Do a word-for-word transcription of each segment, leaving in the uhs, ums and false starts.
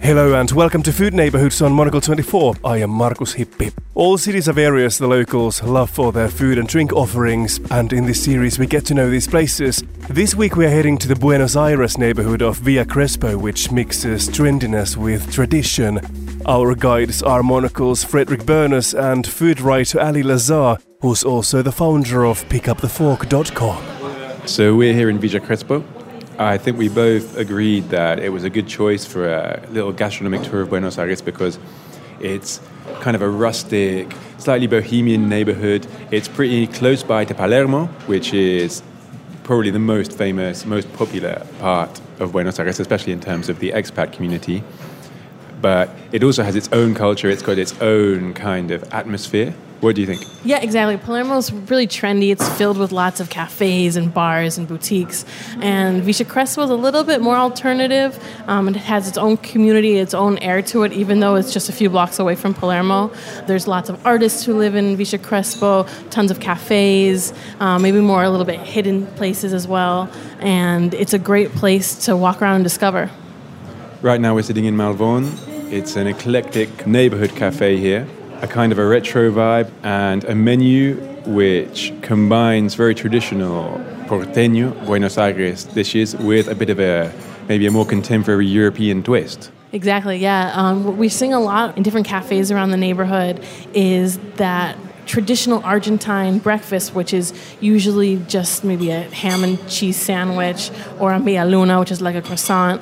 Hello and welcome to Food Neighborhoods on Monocle twenty-four. I am Markus Hippi. All cities have areas the locals love for their food and drink offerings, and in this series we get to know these places. This week we are heading to the Buenos Aires neighborhood of Villa Crespo, which mixes trendiness with tradition. Our guides are Monocle's Fredrik Berners and food writer Ali Lazar, who's also the founder of pick up the fork dot com. So we're here in Villa Crespo. I think we both agreed that it was a good choice for a little gastronomic tour of Buenos Aires because it's kind of a rustic, slightly bohemian neighborhood. It's pretty close by to Palermo, which is probably the most famous, most popular part of Buenos Aires, especially in terms of the expat community. But it also has its own culture. It's got its own kind of atmosphere. What do you think? Yeah, exactly. Palermo's really trendy. It's filled with lots of cafes and bars and boutiques. And Villa Crespo is a little bit more alternative. Um, and it has its own community, its own air to it, even though it's just a few blocks away from Palermo. There's lots of artists who live in Villa Crespo, tons of cafes, um, maybe more a little bit hidden places as well. And it's a great place to walk around and discover. Right now we're sitting in Malvon. It's an eclectic neighborhood cafe here. A kind of a retro vibe and a menu which combines very traditional porteño, Buenos Aires dishes with a bit of a, maybe a more contemporary European twist. Exactly, yeah. Um, what we sing a lot in different cafes around the neighborhood is that traditional Argentine breakfast, which is usually just maybe a ham and cheese sandwich or a media luna, which is like a croissant.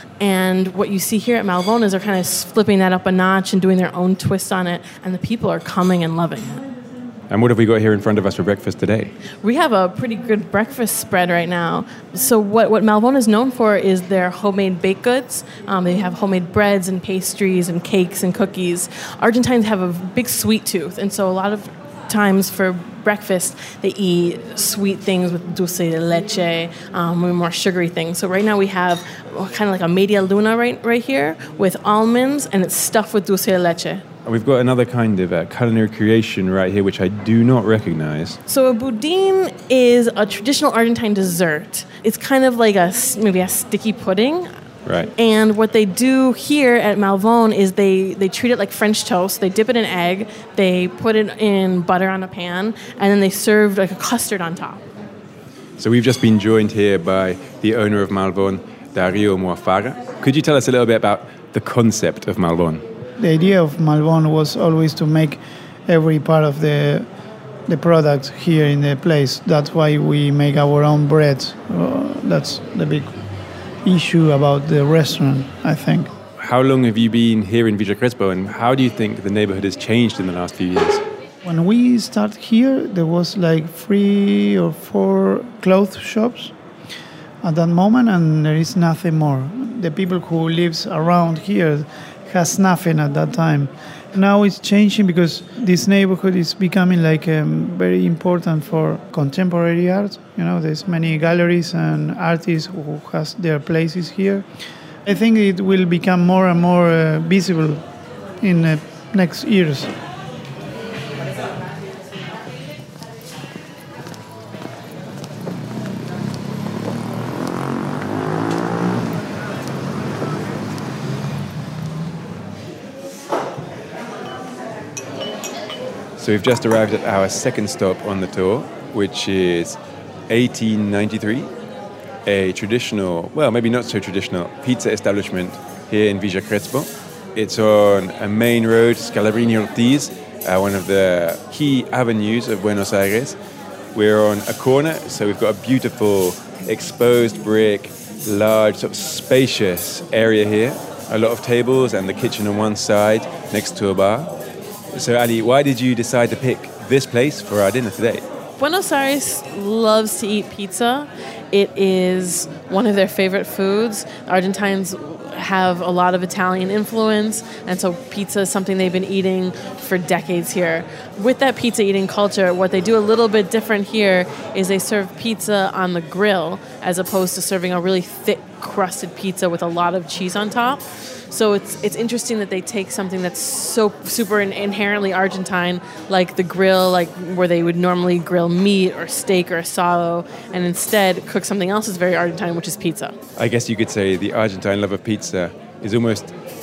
And what you see here at Malvon is they're kind of flipping that up a notch and doing their own twist on it, and the people are coming and loving it. And what have we got here in front of us for breakfast today? We have a pretty good breakfast spread right now. So what, what Malvon is known for is their homemade baked goods. Um, they have homemade breads and pastries and cakes and cookies. Argentines have a big sweet tooth, and so a lot of times for breakfast they eat sweet things with dulce de leche, um, more sugary things. So right now we have kind of like a media luna right right here with almonds, and it's stuffed with dulce de leche. We've got another kind of uh, culinary creation right here which I do not recognize. So a budín is a traditional Argentine dessert. It's kind of like a maybe a sticky pudding. Right. And what they do here at Malvon is they, they treat it like French toast. They dip it in egg, they put it in butter on a pan, and then they serve like a custard on top. So we've just been joined here by the owner of Malvon, Dario Moafara. Could you tell us a little bit about the concept of Malvon? The idea of Malvon was always to make every part of the the product here in the place. That's why we make our own bread. Uh, that's the big issue about the restaurant, I think. How long have you been here in Villa Crespo, and how do you think the neighborhood has changed in the last few years? When we started here, there was like three or four clothes shops at that moment, and there is nothing more. The people who lives around here has nothing at that time. Now it's changing because this neighborhood is becoming like um, very important for contemporary art. You know, there's many galleries and artists who has their places here. I think it will become more and more uh, visible in the next years. So we've just arrived at our second stop on the tour, which is eighteen ninety-three, a traditional, well, maybe not so traditional, pizza establishment here in Villa Crespo. It's on a main road, Scalabrini Ortiz, uh, one of the key avenues of Buenos Aires. We're on a corner, so we've got a beautiful exposed brick, large, sort of spacious area here. A lot of tables and the kitchen on one side next to a bar. So Ali, why did you decide to pick this place for our dinner today? Buenos Aires loves to eat pizza. It is one of their favorite foods. Argentines have a lot of Italian influence, and so pizza is something they've been eating for decades here. With that pizza eating culture, what they do a little bit different here is they serve pizza on the grill as opposed to serving a really thick crusted pizza with a lot of cheese on top. So it's it's interesting that they take something that's so super inherently Argentine, like the grill, like where they would normally grill meat or steak or asado, and instead cook something else that's very Argentine, which is pizza. I guess you could say the Argentine love of pizza is almost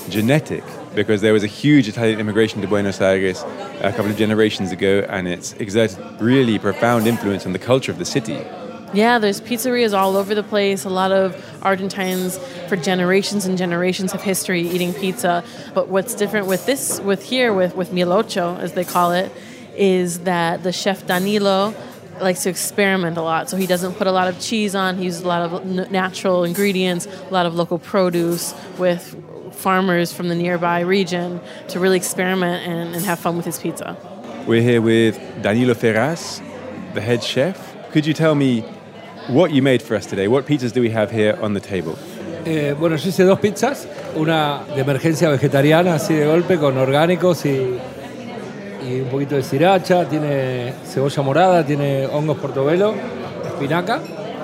genetic, because there was a huge Italian immigration to Buenos Aires a couple of generations ago, and it's exerted really profound influence on the culture of the city. Yeah, there's pizzerias all over the place. A lot of Argentines for generations and generations of history eating pizza. But what's different with this, with here, with, with Mil Ocho, as they call it, is that the chef Danilo likes to experiment a lot. So he doesn't put a lot of cheese on. He uses a lot of n- natural ingredients, a lot of local produce with farmers from the nearby region to really experiment and, and have fun with his pizza. We're here with Danilo Ferraz, the head chef. Could you tell me what you made for us today? What pizzas do we have here on the table? Eh, bueno, yo hice dos pizzas, una de emergencia vegetariana, así de golpe, con orgánicos y, y un poquito de sriracha, tiene cebolla morada, tiene hongos portobello, espinaca,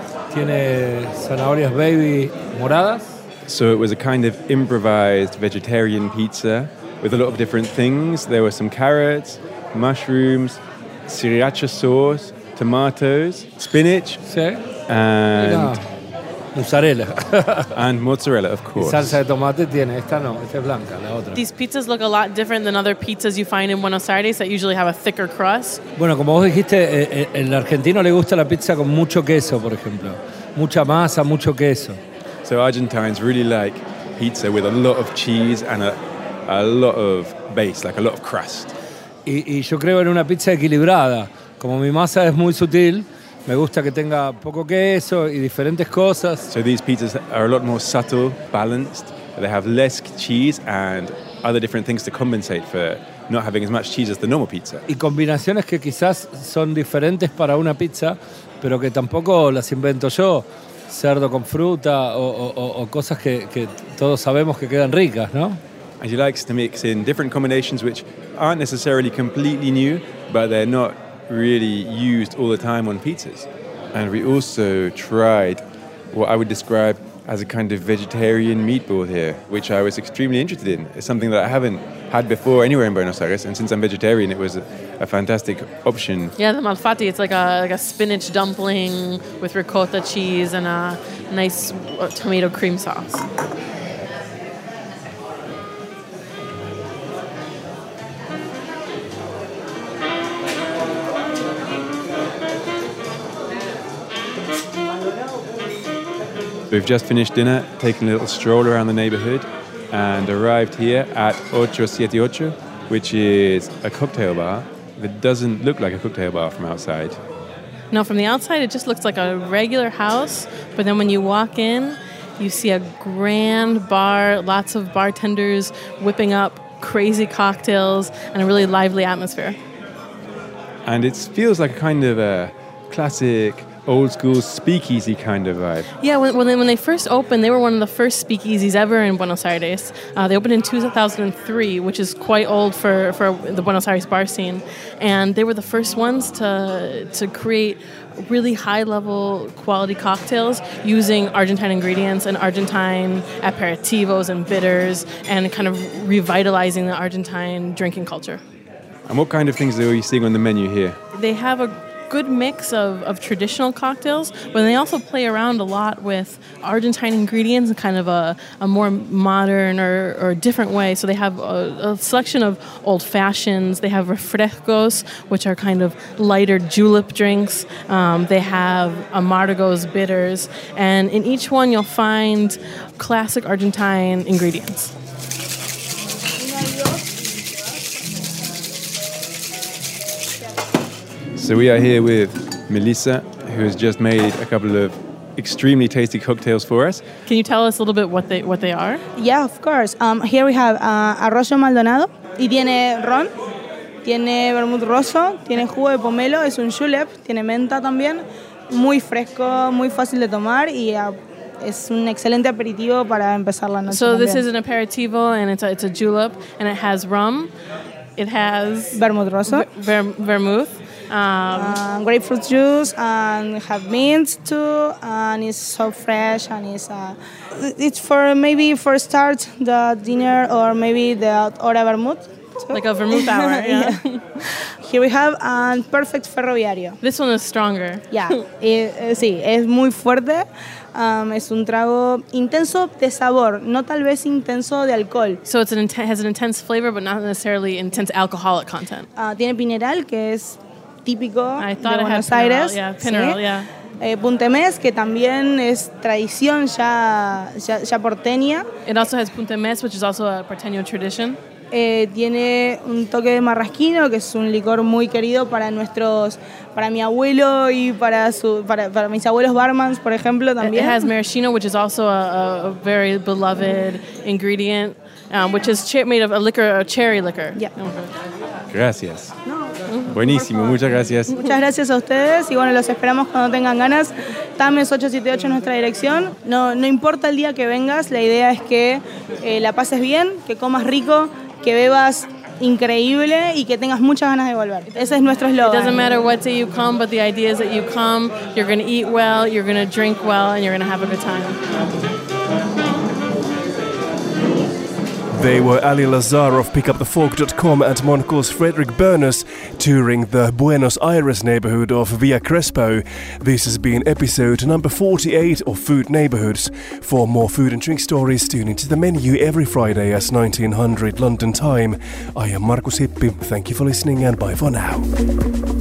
tiene zanahorias baby moradas. So it was a kind of improvised vegetarian pizza with a lot of different things. There were some carrots, mushrooms, sriracha sauce, tomatoes, spinach, Sí. and Una mozzarella. and mozzarella, of Y course. salsa de tomate tiene, esta no, esta es blanca, la otra. These pizzas look a lot different than other pizzas you find in Buenos Aires that usually have a thicker crust. Bueno, como vos dijiste, eh, eh, el argentino le gusta la pizza con mucho queso, por ejemplo. Mucha masa, mucho queso. So Argentines really like pizza with a lot of cheese and a, a lot of base, like a lot of crust. Y, y yo creo en una pizza equilibrada. Como mi masa es muy sutil, me gusta que tenga poco queso y diferentes cosas. So these pizzas are a lot more subtle, balanced. They have less cheese and other different things to compensate for not having as much cheese as the normal pizza. Y combinaciones que quizás son diferentes para una pizza, pero que tampoco las invento yo. Cerdo con fruta o, o, o cosas que, que todos sabemos que quedan ricas, ¿no? And he likes to mix in different combinations which aren't necessarily completely new, but they're not really used all the time on pizzas. And we also tried what I would describe as a kind of vegetarian meatball here, which I was extremely interested in. It's something that I haven't had before anywhere in Buenos Aires, and since I'm vegetarian, it was a, a fantastic option. Yeah, the malfatti, it's like a like a spinach dumpling with ricotta cheese and a nice uh, tomato cream sauce. We've just finished dinner, taken a little stroll around the neighborhood, and arrived here at ocho siete ocho, which is a cocktail bar that doesn't look like a cocktail bar from outside. No, from the outside, it just looks like a regular house, but then when you walk in, you see a grand bar, lots of bartenders whipping up crazy cocktails, and a really lively atmosphere. And it feels like a kind of a classic, old-school speakeasy kind of vibe. Yeah, when, when, they, when they first opened, they were one of the first speakeasies ever in Buenos Aires. Uh, they opened in two thousand three, which is quite old for, for the Buenos Aires bar scene. And they were the first ones to, to create really high-level quality cocktails using Argentine ingredients and Argentine aperitivos and bitters and kind of revitalizing the Argentine drinking culture. And what kind of things are we seeing on the menu here? They have a good mix of, of traditional cocktails, but they also play around a lot with Argentine ingredients in kind of a, a more modern or, or different way. So they have a, a selection of old fashions. They have refrescos, which are kind of lighter julep drinks. Um, they have amargos, bitters. And in each one, you'll find classic Argentine ingredients. So we are here with Melissa, who has just made a couple of extremely tasty cocktails for us. Can you tell us a little bit what they what they are? Yeah, of course. Um, here we have uh, arroyo maldonado y tiene ron, tiene vermut rosso, tiene jugo de pomelo, es un julep, tiene menta también, muy fresco, muy fácil de tomar y uh, es un excelente aperitivo para empezar la noche. So también. this is an aperitivo, and it's a, it's a julep, and it has rum, it has vermut rosso, ver, vermouth. Um, uh, grapefruit juice, and have mint too, and it's so fresh, and it's uh, it's for maybe for start the dinner or maybe the hora vermouth. Too. Like a vermouth hour, yeah. yeah. Here we have a perfect ferroviario. This one is stronger. Yeah, eh, eh, sí, es muy fuerte, Um, es un trago intenso de sabor, no tal vez intenso de alcohol. So it's an inten- has an intense flavor, but not necessarily intense alcoholic content. Uh, tiene Pineral, que es típico I de thought I had Buenos Pineral, Aires. yeah, Pineral, ¿sí? yeah. Eh, Puntemés, que también es tradición ya, ya, ya porteña. It also has Punta Mes, which is also a porteño tradition. Eh, tiene un toque de marrasquino, que es un licor muy querido para nuestros, para mi abuelo y para su, para, para mis abuelos barmans, por ejemplo, también. It has maraschino, which is also a, a, a very beloved ingredient, um, which is che- made of a liquor, a cherry liquor. Yeah. Gracias. No. Buenísimo, muchas gracias. Muchas gracias a ustedes y bueno, los esperamos cuando tengan ganas. Tames ocho siete ocho es nuestra dirección. No, no importa el día que vengas, la idea es que eh, la pases bien, que comas rico, que bebas increíble y que tengas muchas ganas de volver. Ese es nuestro It eslogan. doesn't matter what day you come, but the idea is that you come, you're going to eat well, you're going to drink well, and you're going to have a good time. They were Ali Lazar of pick up the fork dot com and Monocle's Frederick Burners touring the Buenos Aires neighborhood of Via Crespo. This has been episode number forty-eight of Food Neighborhoods. For more food and drink stories, tune into the menu every Friday at nineteen hundred London time. I am Markus Hippi. Thank you for listening and bye for now.